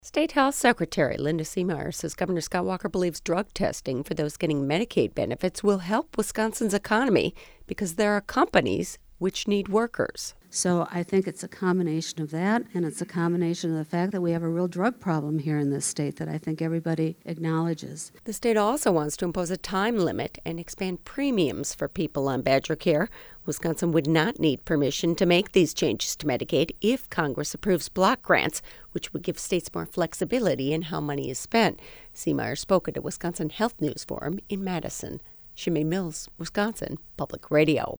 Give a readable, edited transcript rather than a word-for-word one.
State Health Secretary Linda Seemeyer says Governor Scott Walker believes drug testing for those getting Medicaid benefits will help Wisconsin's economy because there are companies which need workers. So I think it's a combination of that, and it's a combination of the fact that we have a real drug problem here in this state that I think everybody acknowledges. The state also wants to impose a time limit and expand premiums for people on Badger Care. Wisconsin would not need permission to make these changes to Medicaid if Congress approves block grants, which would give states more flexibility in how money is spent. Seemeyer spoke at a Wisconsin Health News Forum in Madison. Shimei Mills, Wisconsin Public Radio.